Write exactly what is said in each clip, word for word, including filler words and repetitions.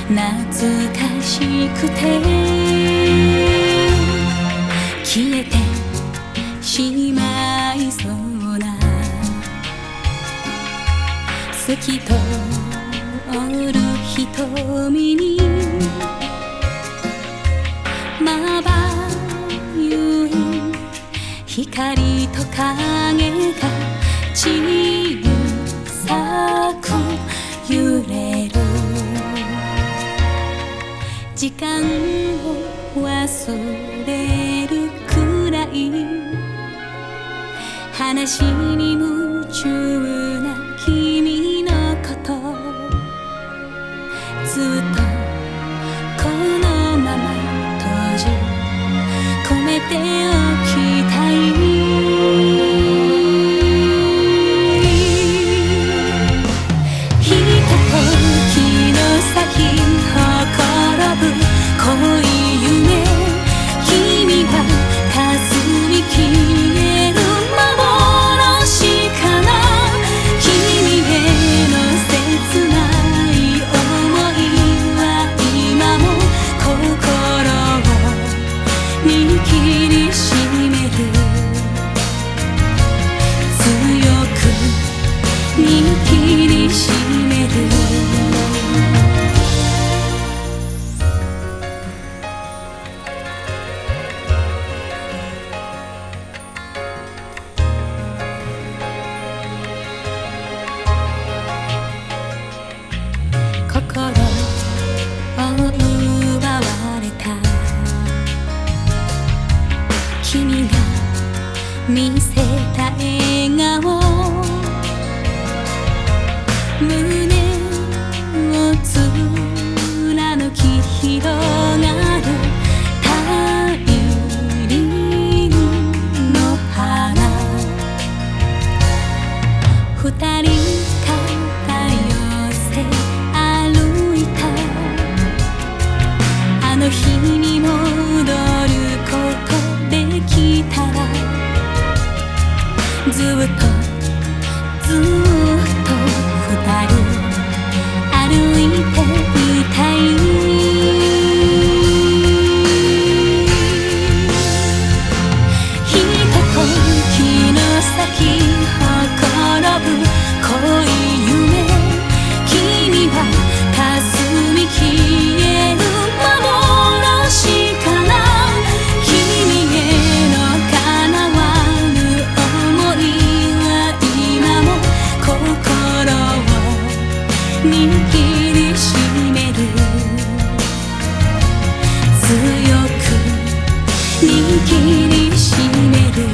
懐かしくて消えてしまいそうな透き通る瞳にまばゆい光と影が小さく揺れる時間を忘れるくらい話に夢中な君のことずっとこのまま閉じ込めておきたいひとときの先ほころぶ恋夢君は霞み消える幻かな君への切ない想いは今も心を握りしめる強く握りしめる心を奪われた君が見せた笑顔胸を貫き広がる大輪の花二人肩寄せあの日に戻ることできたらずっとずっと二人歩いていたいひとときの先ほころぶ恋夢君は霞み消える幻かな君への叶わぬ想いは今も心を握りしめる強く握りしめる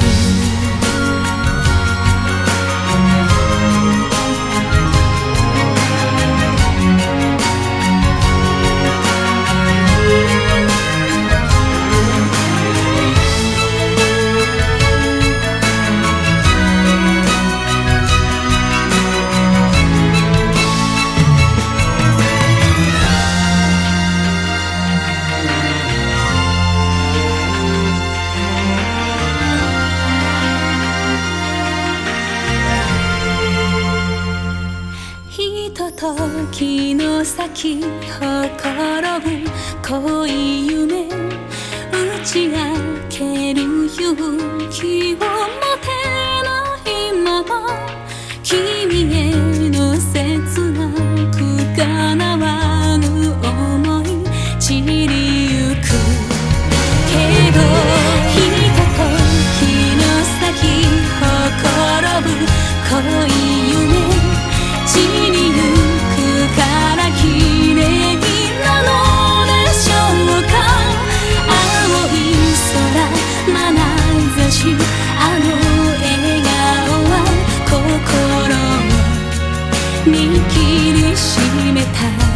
ひとときの先ほころぶ恋夢打ち明ける勇気を持てないまま君への切なく叶わぬ想い散りゆくけどひとときの先ほころぶ恋夢散りゆくから綺麗なのでしょうか青い空眼差しあの笑顔は心を握りしめた